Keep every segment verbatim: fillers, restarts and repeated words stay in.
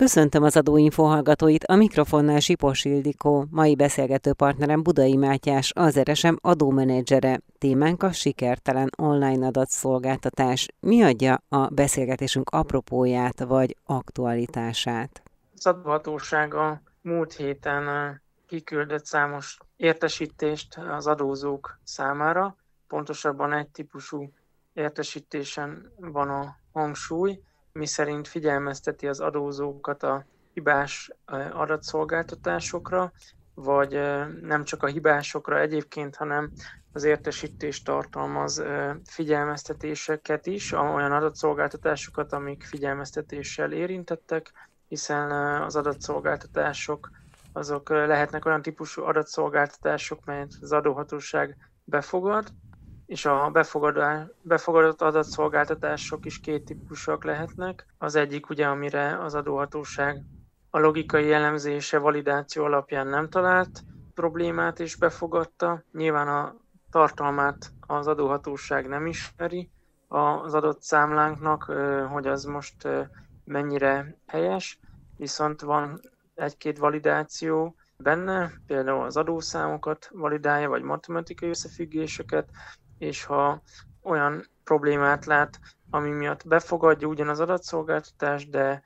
Köszöntöm az Adóinfo hallgatóit, a mikrofonnál Sipos Ildikó, mai beszélgető partnerem Budai Mátyás, az er es em adómenedzsere. Témánk a sikertelen online adatszolgáltatás. Mi adja a beszélgetésünk apropóját vagy aktualitását? Az adóhatóság a múlt héten kiküldött számos értesítést az adózók számára. Pontosabban egy típusú értesítésen van a hangsúly, miszerint figyelmezteti az adózókat a hibás adatszolgáltatásokra, vagy nem csak a hibásokra egyébként, hanem az értesítés tartalmaz figyelmeztetéseket is, olyan adatszolgáltatásokat, amik figyelmeztetéssel érintettek, hiszen az adatszolgáltatások azok lehetnek olyan típusú adatszolgáltatások, melyet az adóhatóság befogad, és a befogadott adatszolgáltatások is két típusúak lehetnek. Az egyik ugye, amire az adóhatóság a logikai elemzése, validáció alapján nem talált problémát és befogadta. Nyilván a tartalmát az adóhatóság nem ismeri az adott számlánknak, hogy az most mennyire helyes, viszont van egy-két validáció benne, például az adószámokat validálja, vagy matematikai összefüggéseket, és ha olyan problémát lát, ami miatt befogadja ugyan az adatszolgáltatást, de,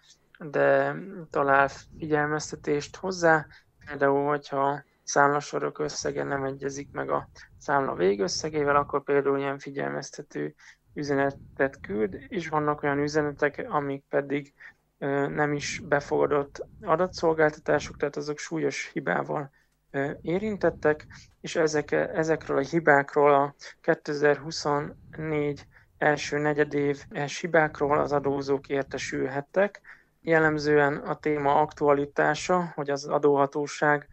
de talál figyelmeztetést hozzá, például, hogyha számlasorok összege nem egyezik meg a számla végösszegével, akkor például ilyen figyelmeztető üzenetet küld, és vannak olyan üzenetek, amik pedig nem is befogadott adatszolgáltatások, tehát azok súlyos hibával érintettek, és ezek, ezekről a hibákról, a kétezer-huszonnégy első negyedéves hibákról az adózók értesülhettek. Jellemzően a téma aktualitása, hogy az adóhatóság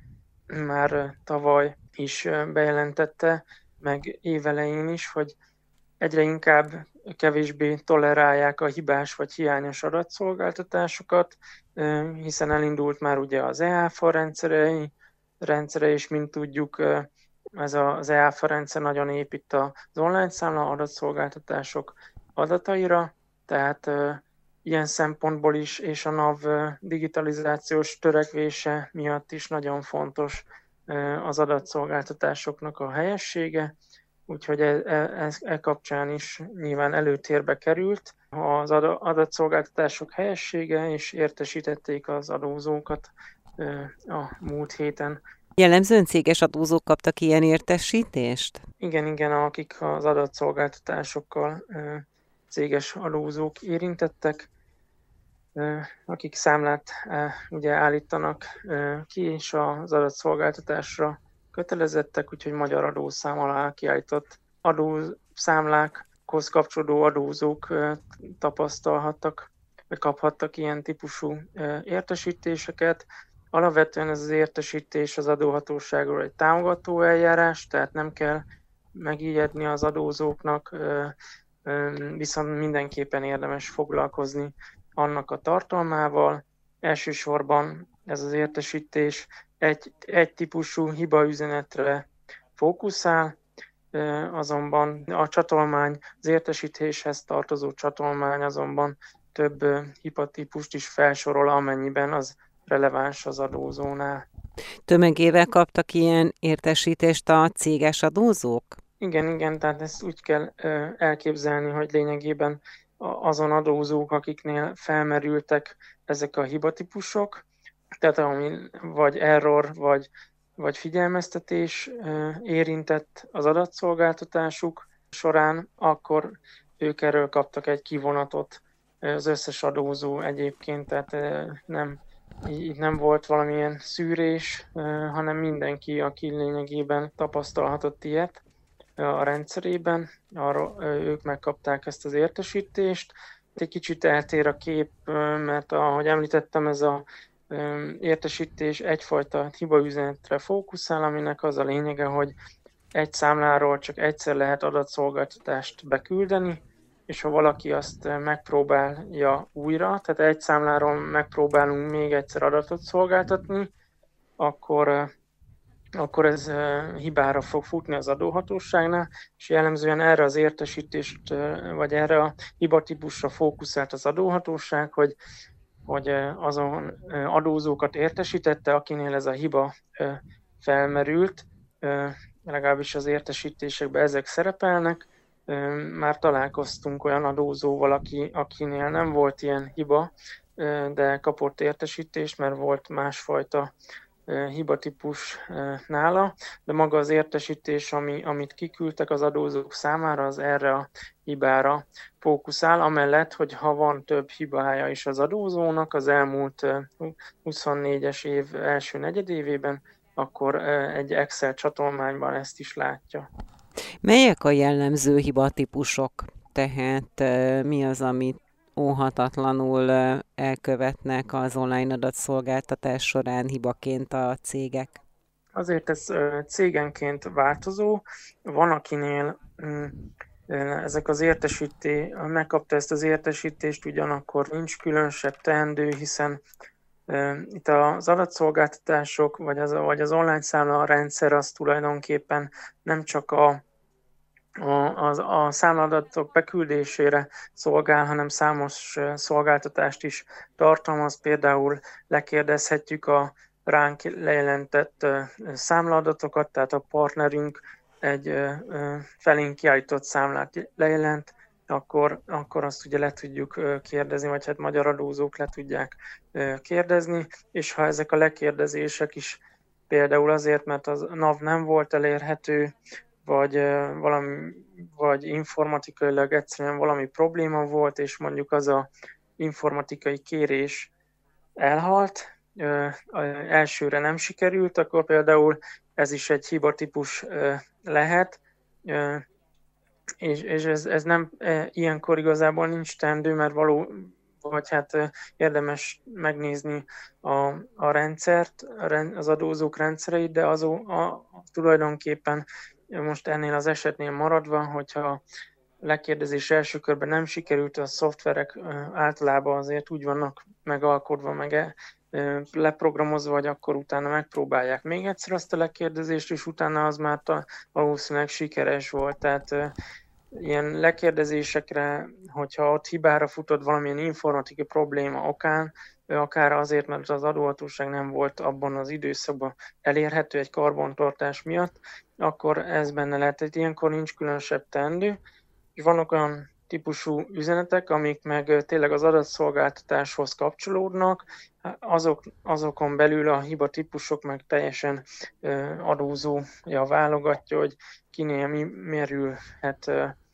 már tavaly is bejelentette, meg évelején is, hogy egyre inkább kevésbé tolerálják a hibás vagy hiányos adatszolgáltatásokat, hiszen elindult már ugye az e áfa rendszerei, rendszere, és mint tudjuk, ez az e áfa rendszer nagyon épít az online számla adatszolgáltatások adataira, tehát ilyen szempontból is, és a NAV digitalizációs törekvése miatt is nagyon fontos az adatszolgáltatásoknak a helyessége, úgyhogy e, e, e kapcsán is nyilván előtérbe került az adatszolgáltatások helyessége, és értesítették az adózókat a múlt héten. Jellemzően céges adózók kaptak ilyen értesítést? Igen, igen, akik az adatszolgáltatásokkal céges adózók érintettek, akik számlát ugye állítanak ki, és az adatszolgáltatásra kötelezettek, úgyhogy magyar adószám alá kiállított adószámlákhoz kapcsolódó adózók tapasztalhattak, vagy kaphattak ilyen típusú értesítéseket. Alapvetően ez az értesítés az adóhatóságról egy támogató eljárás, tehát nem kell megijedni az adózóknak, viszont mindenképpen érdemes foglalkozni annak a tartalmával. Elsősorban ez az értesítés egy, egy típusú hibaüzenetre fókuszál, azonban a csatolmány, az értesítéshez tartozó csatolmány azonban több hibatípust is felsorol, amennyiben az releváns az adózónál. Tömegével kaptak ilyen értesítést a céges adózók? Igen, igen, tehát ezt úgy kell elképzelni, hogy lényegében azon adózók, akiknél felmerültek ezek a hibatípusok, tehát ami vagy error, vagy, vagy figyelmeztetés érintett az adatszolgáltatásuk során, akkor ők erről kaptak egy kivonatot, az összes adózó egyébként, tehát nem, így nem volt valamilyen szűrés, hanem mindenki, aki lényegében tapasztalhatott ilyet a rendszerében, arra ők megkapták ezt az értesítést. Egy kicsit eltér a kép, mert ahogy említettem, ez az értesítés egyfajta hibaüzenetre fókuszál, aminek az a lényege, hogy egy számláról csak egyszer lehet adatszolgáltatást beküldeni, és ha valaki azt megpróbálja újra, tehát egy számláról megpróbálunk még egyszer adatot szolgáltatni, akkor, akkor ez hibára fog futni az adóhatóságnál, és jellemzően erre az értesítést, vagy erre a hibatípusra fókuszált az adóhatóság, hogy hogy azon adózókat értesítette, akinél ez a hiba felmerült, legalábbis az értesítésekben ezek szerepelnek. Már találkoztunk olyan adózóval, aki, akinél nem volt ilyen hiba, de kapott értesítést, mert volt másfajta hibatípus nála, de maga az értesítés, ami, amit kiküldtek az adózók számára, az erre a hibára fókuszál, amellett, hogy ha van több hibája is az adózónak az elmúlt huszonnégyes év első negyedévében, akkor egy Excel csatolmányban ezt is látja. Melyek a jellemző hibatípusok? Tehát mi az, amit óhatatlanul elkövetnek az online adatszolgáltatás során hibaként a cégek? Azért ez cégenként változó. Van, akinél ezek az értesítés, megkapta ezt az értesítést, ugyanakkor nincs különösebb teendő, hiszen itt az adatszolgáltatások, vagy az, vagy az online számla rendszer az tulajdonképpen nem csak a A, a, a számladatok beküldésére szolgál, hanem számos szolgáltatást is tartalmaz. Például lekérdezhetjük a ránk lejelentett számladatokat, tehát a partnerünk egy felénk kiállított számlát lejelent, akkor, akkor azt ugye le tudjuk kérdezni, vagy hát magyar adózók le tudják kérdezni, és ha ezek a lekérdezések is például azért, mert az NAV nem volt elérhető, vagy, valami, vagy informatikailag egyszerűen valami probléma volt, és mondjuk az a informatikai kérés elhalt, elsőre nem sikerült, akkor például ez is egy hibatípus lehet, és, és ez, ez nem, ilyenkor igazából nincs teendő, mert való, vagy hát érdemes megnézni a, a rendszert, az adózók rendszereit, de azó, a, tulajdonképpen most ennél az esetnél maradva, hogyha lekérdezés első körben nem sikerült, a szoftverek általában azért úgy vannak megalkodva, meg leprogramozva, vagy akkor utána megpróbálják még egyszer azt a lekérdezést, és utána az már valószínűleg sikeres volt. Tehát ilyen lekérdezésekre, hogyha ott hibára futott valamilyen informatikai probléma okán, akár azért, mert az adóhatóság nem volt abban az időszakban elérhető egy karbantartás miatt, akkor ez benne lehet, hogy ilyenkor nincs különösebb teendő. És vannak olyan típusú üzenetek, amik meg tényleg az adatszolgáltatáshoz kapcsolódnak, azok, azokon belül a hiba típusok meg teljesen adózója válogatja, hogy kinél mi merülhet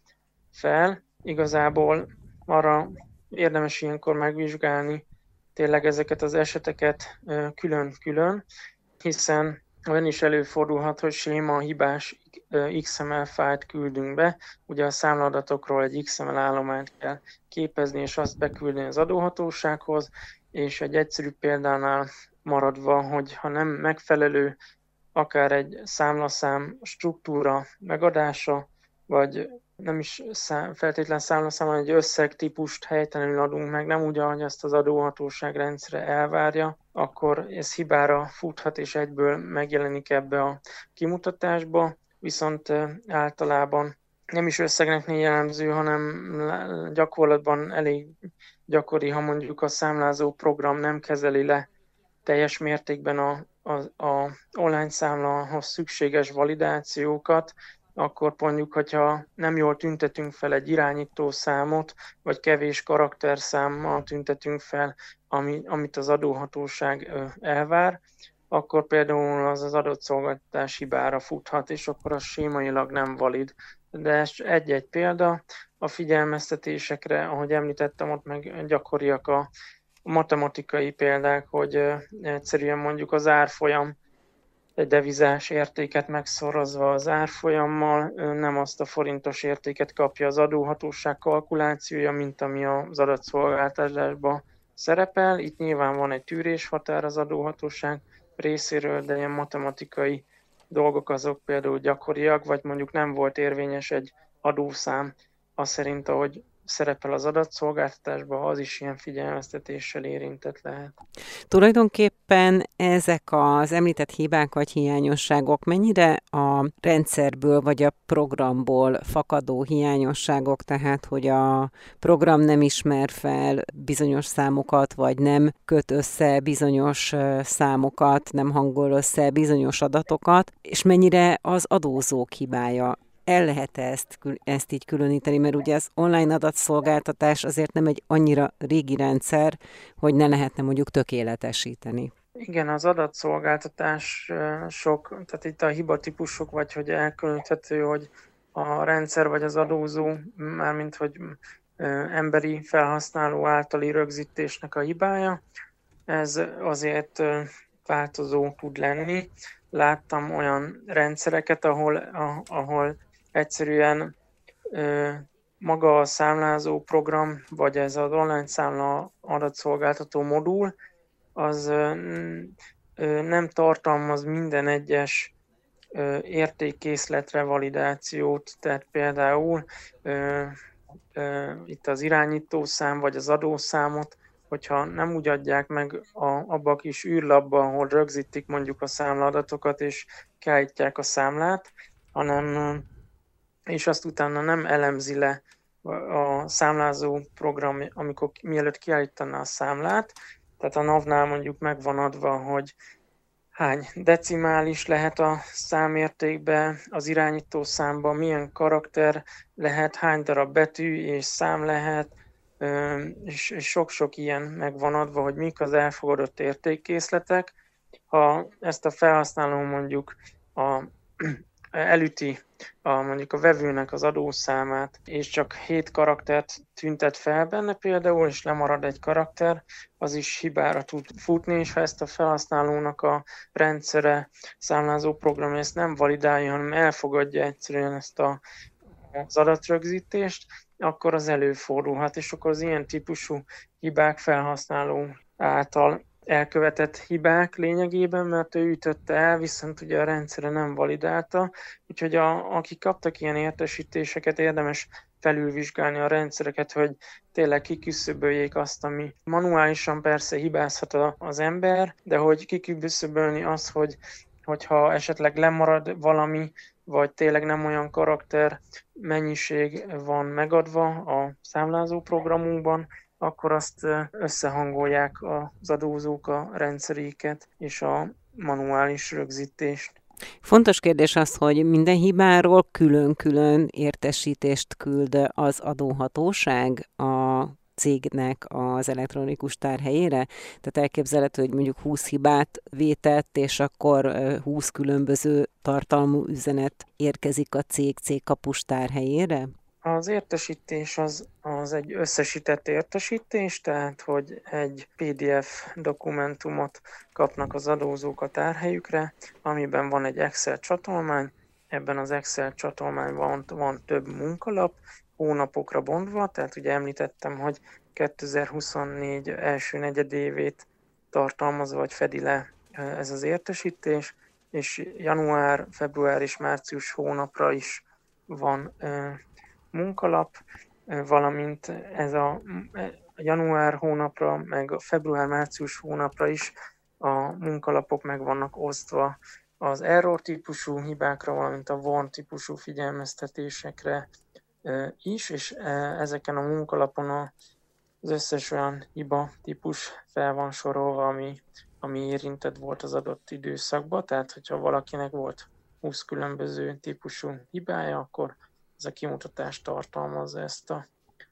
fel. Igazából arra érdemes ilyenkor megvizsgálni tényleg ezeket az eseteket külön-külön, hiszen olyan is előfordulhat, hogy séma hibás iksz em el fájlt küldünk be, ugye a számladatokról egy iksz em el állományt kell képezni, és azt beküldeni az adóhatósághoz, és egy egyszerű példánál maradva, hogy ha nem megfelelő akár egy számlaszám struktúra megadása, vagy nem is szám, feltétlen számlaszám, hanem egy összegtípust helytelenül adunk meg, nem úgy, ahogy ezt az adóhatóság rendszere elvárja, akkor ez hibára futhat, és egyből megjelenik ebbe a kimutatásba, viszont általában nem is összegnek jellemző, hanem gyakorlatban elég gyakori, ha mondjuk a számlázó program nem kezeli le teljes mértékben a, a, a online számlahoz szükséges validációkat, akkor mondjuk, hogyha nem jól tüntetünk fel egy irányító számot, vagy kevés karakterszámmal tüntetünk fel, ami, amit az adóhatóság elvár, akkor például az az adott szolgáltatás hibára futhat, és akkor az sémailag nem valid. De ez egy-egy példa. A figyelmeztetésekre, ahogy említettem, ott meg gyakoriak a matematikai példák, hogy egyszerűen mondjuk az árfolyam, egy devizás értéket megszorozva az árfolyammal, nem azt a forintos értéket kapja az adóhatóság kalkulációja, mint ami az adatszolgáltatásban szerepel. Itt nyilván van egy tűréshatár az adóhatóság részéről, de ilyen matematikai dolgok azok például gyakoriak, vagy mondjuk nem volt érvényes egy adószám, az szerint, ahogy szerepel az adatszolgáltatásban, az is ilyen figyelmeztetéssel érintett lehet. Tulajdonképpen ezek az említett hibák vagy hiányosságok mennyire a rendszerből vagy a programból fakadó hiányosságok, tehát hogy a program nem ismer fel bizonyos számokat, vagy nem köt össze bizonyos számokat, nem hangol össze bizonyos adatokat, és mennyire az adózók hibája? El lehet ezt, ezt így különíteni, mert ugye az online adatszolgáltatás azért nem egy annyira régi rendszer, hogy ne lehetne mondjuk tökéletesíteni. Igen, az adatszolgáltatás sok, tehát itt a hibatípusok, vagy hogy elkülöníthető, hogy a rendszer vagy az adózó, mármint hogy emberi felhasználó általi rögzítésnek a hibája, ez azért változó tud lenni. Láttam olyan rendszereket, ahol, ahol egyszerűen maga a számlázó program, vagy ez az online számla adatszolgáltató modul, az nem tartalmaz minden egyes értékkészletre validációt, tehát például itt az irányítószám vagy az adószámot, hogyha nem úgy adják meg a, abba a kis űrlapban, ahol rögzítik mondjuk a számlaadatokat és kiállítják a számlát, hanem és azt utána nem elemzi le a számlázó program, amikor mielőtt kiállítaná a számlát, tehát a NAV-nál mondjuk meg van adva, hogy hány decimális lehet a számértékbe, az irányító számban milyen karakter lehet, hány darab betű és szám lehet, és sok-sok ilyen meg van adva, hogy mik az elfogadott értékkészletek. Ha ezt a felhasználó mondjuk a, elüti a, mondjuk a vevőnek az adószámát, és csak hét karaktert tüntet fel benne például, és lemarad egy karakter, az is hibára tud futni, és ha ezt a felhasználónak a rendszere, számlázó programja ezt nem validálja, hanem elfogadja egyszerűen ezt a, az adatrögzítést, akkor az előfordulhat, és akkor az ilyen típusú hibák felhasználó által elkövetett hibák lényegében, mert ő ütötte el, viszont ugye a rendszere nem validálta, úgyhogy a, akik kaptak ilyen értesítéseket, érdemes felülvizsgálni a rendszereket, hogy tényleg kiküszöböljék azt, ami manuálisan persze hibázhat az ember, de hogy kiküszöbölni az, hogy hogyha esetleg lemarad valami, vagy tényleg nem olyan karakter mennyiség van megadva a számlázó programunkban, akkor azt összehangolják az adózók a rendszeréket és a manuális rögzítést. Fontos kérdés az, hogy minden hibáról külön-külön értesítést küld az adóhatóság a cégnek az elektronikus tárhelyére? Tehát elképzelhető, hogy mondjuk húsz hibát vétett, és akkor húsz különböző tartalmú üzenet érkezik a cég cégkapus tárhelyére? Az értesítés az, az egy összesített értesítés, tehát hogy egy pé dé ef dokumentumot kapnak az adózók a tárhelyükre, amiben van egy Excel csatolmány, ebben az Excel csatolmányban van több munkalap, hónapokra bontva, tehát ugye említettem, hogy kétezer-huszonnégy első negyedévét tartalmazva, vagy fedi le ez az értesítés, és január, február és március hónapra is van munkalap, valamint ez a január hónapra, meg a február-március hónapra is a munkalapok meg vannak osztva az error típusú hibákra, valamint a warn típusú figyelmeztetésekre is, és ezeken a munkalapon az összes olyan hiba típus fel van sorolva, ami, ami érintett volt az adott időszakban, tehát hogyha valakinek volt húsz különböző típusú hibája, akkor ez a kimutatás tartalmazza ezt a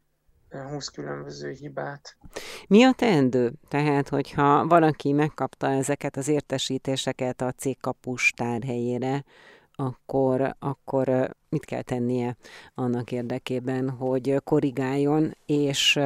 húsz különböző hibát. Mi a teendő? Tehát, hogyha valaki megkapta ezeket az értesítéseket a cégkapus tárhelyére, akkor, akkor mit kell tennie annak érdekében, hogy korrigáljon, és,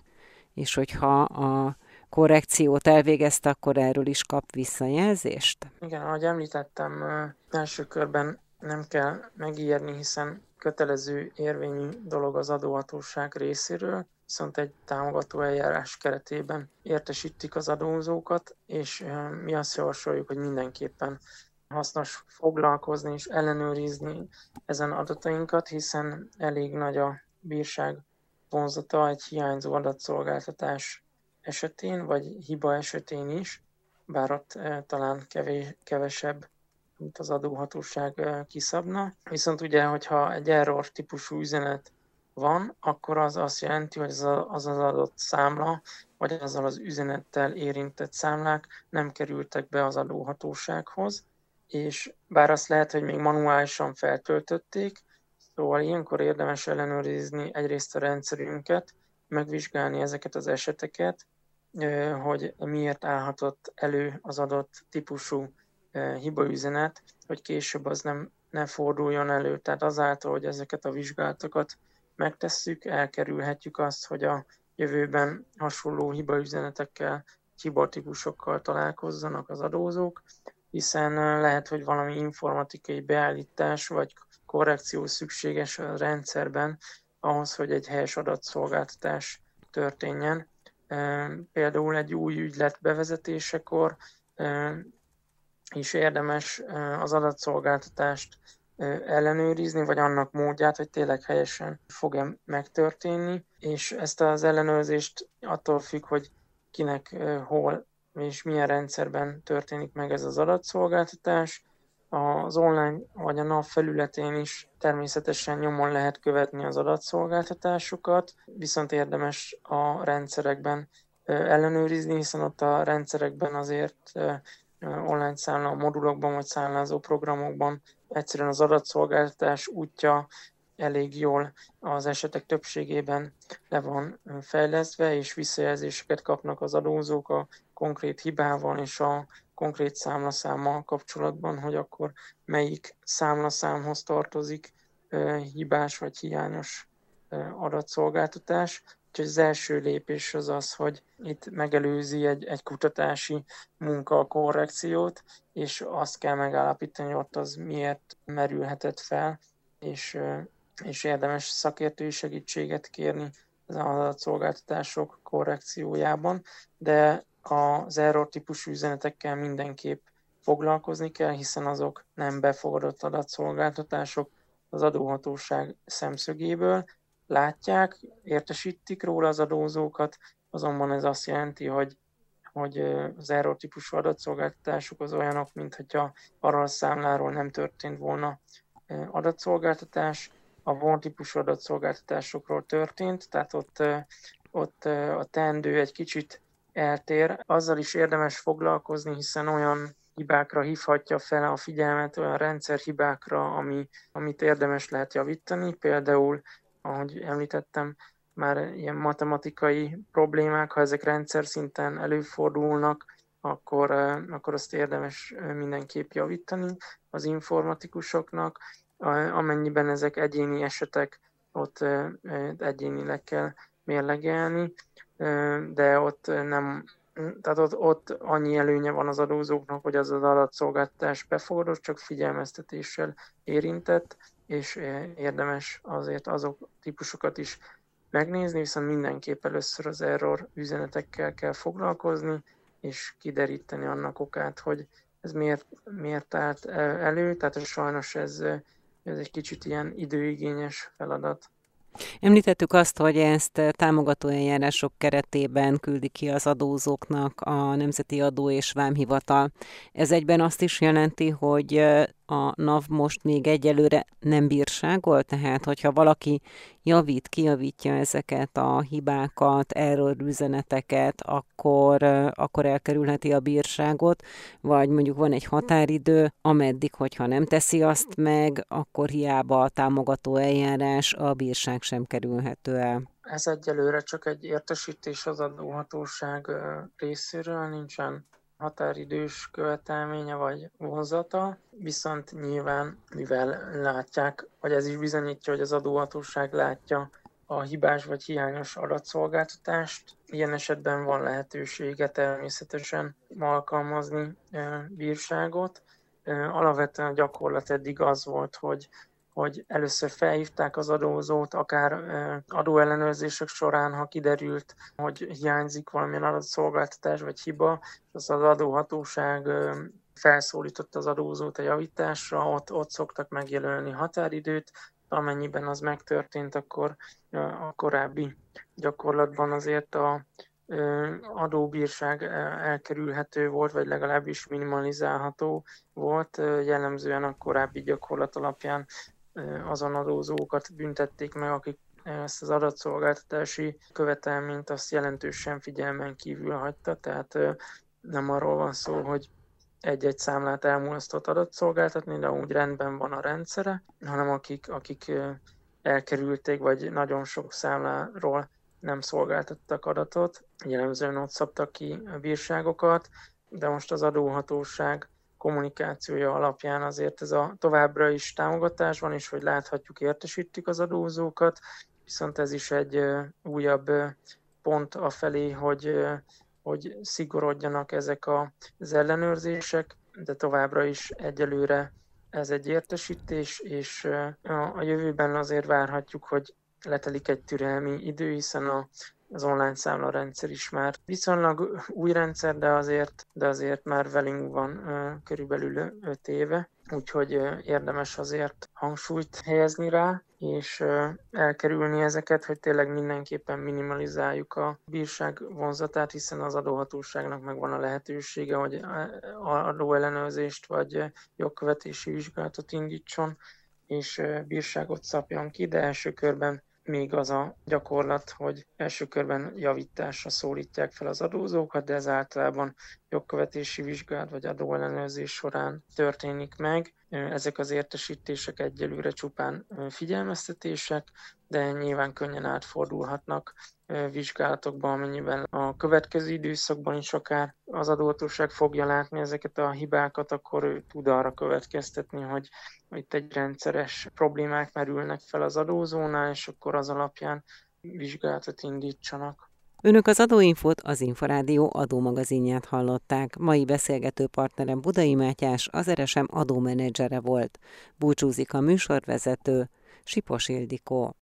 és hogyha a korrekciót elvégezte, akkor erről is kap visszajelzést? Igen, ahogy említettem, első körben nem kell megijedni, hiszen kötelező érvényű dolog az adóhatóság részéről, viszont egy támogató eljárás keretében értesítik az adózókat, és mi azt javasoljuk, hogy mindenképpen hasznos foglalkozni és ellenőrizni ezen adatainkat, hiszen elég nagy a bírság vonzata egy hiányzó adatszolgáltatás esetén, vagy hiba esetén is, bár ott talán kevés, kevesebb, mint az adóhatóság kiszabna. Viszont ugye, hogyha egy error típusú üzenet van, akkor az azt jelenti, hogy az az, az adott számla, vagy azzal az üzenettel érintett számlák nem kerültek be az adóhatósághoz, és bár azt lehet, hogy még manuálisan feltöltötték, szóval ilyenkor érdemes ellenőrizni egyrészt a rendszerünket, megvizsgálni ezeket az eseteket, hogy miért állhatott elő az adott típusú hibaüzenet, hogy később az nem, ne forduljon elő. Tehát azáltal, hogy ezeket a vizsgálatokat megtesszük, elkerülhetjük azt, hogy a jövőben hasonló hibaüzenetekkel, hibatípusokkal találkozzanak az adózók, hiszen lehet, hogy valami informatikai beállítás vagy korrekció szükséges a rendszerben ahhoz, hogy egy helyes adatszolgáltatás történjen. Például egy új ügylet bevezetésekor is érdemes az adatszolgáltatást ellenőrizni, vagy annak módját, hogy tényleg helyesen fog-e megtörténni, és ezt az ellenőrzést attól függ, hogy kinek hol és milyen rendszerben történik meg ez az adatszolgáltatás. Az online vagy a NAV felületén is természetesen nyomon lehet követni az adatszolgáltatásokat, viszont érdemes a rendszerekben ellenőrizni, hiszen ott a rendszerekben azért online számla modulokban vagy számlázó programokban egyszerűen az adatszolgáltatás útja elég jól az esetek többségében le van fejlesztve, és visszajelzéseket kapnak az adózók a konkrét hibával és a konkrét számlaszámmal kapcsolatban, hogy akkor melyik számlaszámhoz tartozik hibás vagy hiányos adatszolgáltatás. Úgyhogy az első lépés az az, hogy itt megelőzi egy, egy kutatási munka a korrekciót, és azt kell megállapítani, hogy ott az miért merülhetett fel, és, és érdemes szakértői segítséget kérni az adatszolgáltatások korrekciójában, de az error típusú üzenetekkel mindenképp foglalkozni kell, hiszen azok nem befogadott adatszolgáltatások az adóhatóság szemszögéből. Látják, értesítik róla az adózókat, azonban ez azt jelenti, hogy, hogy az error típusú adatszolgáltatások az olyanok, mint hogyha arról a számláról nem történt volna adatszolgáltatás, a von típusú adatszolgáltatásokról történt, tehát ott, ott a teendő egy kicsit eltér. Azzal is érdemes foglalkozni, hiszen olyan hibákra hívhatja fel a figyelmet, olyan rendszerhibákra, ami, amit érdemes lehet javítani. Például, ahogy említettem, már ilyen matematikai problémák, ha ezek rendszer szinten előfordulnak, akkor, akkor azt érdemes mindenképp javítani az informatikusoknak. Amennyiben ezek egyéni esetek, ott egyénileg kell mérlegelni, de ott nem, tehát ott, ott annyi előnye van az adózóknak, hogy az az adatszolgáltatás befogadott, csak figyelmeztetéssel érintett, és érdemes azért azok típusokat is megnézni, viszont mindenképp először az error üzenetekkel kell foglalkozni, és kideríteni annak okát, hogy ez miért, miért állt elő, tehát sajnos ez, ez egy kicsit ilyen időigényes feladat. Említettük azt, hogy ezt támogató eljárások keretében küldi ki az adózóknak a Nemzeti Adó és Vámhivatal. Ez egyben azt is jelenti, hogy a NAV most még egyelőre nem bírságol, tehát hogyha valaki javít, kijavítja ezeket a hibákat, error üzeneteket, akkor, akkor elkerülheti a bírságot, vagy mondjuk van egy határidő, ameddig, hogyha nem teszi azt meg, akkor hiába a támogató eljárás, a bírság sem kerülhető el. Ez egyelőre csak egy értesítés az adóhatóság részéről, nincsen határidős követelménye vagy vonzata, viszont nyilván, mivel látják, vagy ez is bizonyítja, hogy az adóhatóság látja a hibás vagy hiányos adatszolgáltatást, ilyen esetben van lehetősége természetesen alkalmazni bírságot. Alapvetően a gyakorlat eddig az volt, hogy hogy először felhívták az adózót, akár adóellenőrzések során, ha kiderült, hogy hiányzik valamilyen adatszolgáltatás vagy hiba, az az adóhatóság felszólította az adózót a javításra, ott, ott szoktak megjelölni határidőt, amennyiben az megtörtént, akkor a korábbi gyakorlatban azért a adóbírság elkerülhető volt, vagy legalábbis minimalizálható volt. Jellemzően a korábbi gyakorlat alapján azon adózókat büntették meg, akik ezt az adatszolgáltatási követelményt azt jelentősen figyelmen kívül hagyta, tehát nem arról van szó, hogy egy-egy számlát elmulasztott adatszolgáltatni, de úgy rendben van a rendszere, hanem akik, akik elkerülték, vagy nagyon sok számláról nem szolgáltattak adatot, jellemzően ott szabtak ki a bírságokat, de most az adóhatóság kommunikációja alapján azért ez a továbbra is támogatás van, és hogy láthatjuk, értesítik az adózókat, viszont ez is egy újabb pont afelé, hogy, hogy szigorodjanak ezek az ellenőrzések, de továbbra is egyelőre ez egy értesítés, és a jövőben azért várhatjuk, hogy letelik egy türelmi idő, hiszen a, az online számlarendszer is már viszonylag új rendszer, de azért, de azért már velünk van körülbelül öt éve, úgyhogy érdemes azért hangsúlyt helyezni rá, és elkerülni ezeket, hogy tényleg mindenképpen minimalizáljuk a bírság vonzatát, hiszen az adóhatóságnak megvan a lehetősége, hogy adóellenőrzést vagy jogkövetési vizsgálatot indítson, és bírságot szabjon ki, de első körben még az a gyakorlat, hogy első körben javításra szólítják fel az adózókat, de ez általában jogkövetési vizsgálat vagy adóellenőrzés során történik meg. Ezek az értesítések egyelőre csupán figyelmeztetések, de nyilván könnyen átfordulhatnak vizsgálatokba, amennyiben a következő időszakban is akár az adóhatóság fogja látni ezeket a hibákat, akkor ő tud arra következtetni, hogy itt egy rendszeres problémák merülnek fel az adózónál, és akkor az alapján vizsgálatot indítsanak. Önök az Adóinfót, az Inforádió adómagazinját hallották. Mai beszélgető partnerem Budai Mátyás, az er es em adómenedzsere volt. Búcsúzik a műsorvezető, Sipos Ildikó.